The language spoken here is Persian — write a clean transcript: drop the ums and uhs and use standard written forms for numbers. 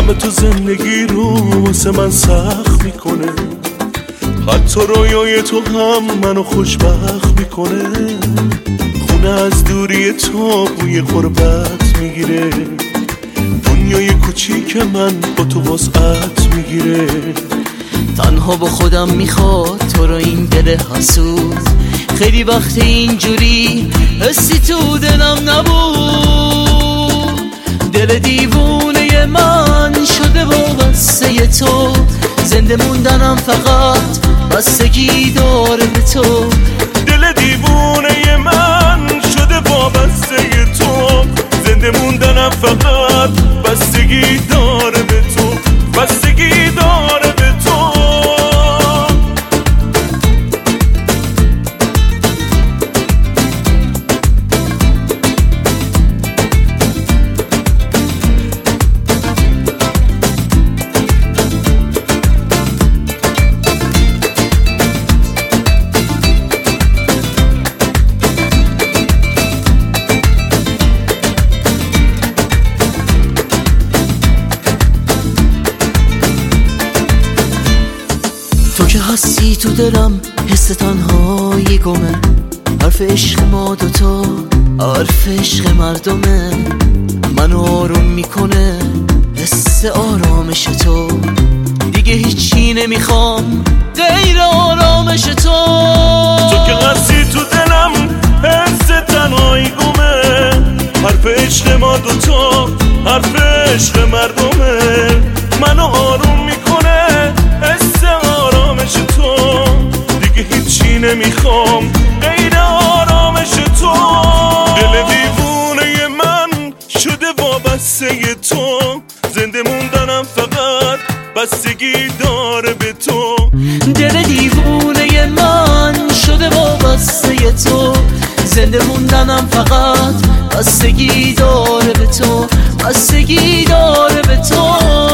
همه تو زندگی رو واسه من سخت میکنه، حتی رویای تو هم منو خوشبخت میکنه. خونه از دوری تو بوی غربت میگیره، دنیای کوچیک من با تو وسعت میگیره. تنها با خودم میخواد تو رو این دل حسود، خیلی وقت اینجوری حسی تو دلم نبود. دل دیوونه من شده وابسته تو، زنده موندنم فقط بستگی داره به تو. دل دیوونه من شده وابسته تو، زنده موندنم فقط بستگی داره به تو، بستگی داره به تو. تو که هستی تو دلم، حس تنهایی گمه. حرف عشق ما دوتا، حرف عشق مردمه. منو آروم میکنه حس آرامش تو، دیگه هیچی نمیخوام غیر آرامش تو. تو که هستی تو دلم، حس تنهایی گمه. حرف عشق ما دوتا، حرف عشق مردمه. منو آروم میکنه حس آرامش تو، دیگه هیچی نمیخوام غیر آرامش تو. دل دیوونه من شده وابسته تو، زنده موندنم فقط بستگی داره به تو. دل دیوونه من شده وابسته تو، زنده موندنم فقط بستگی داره به تو، بستگی داره به تو.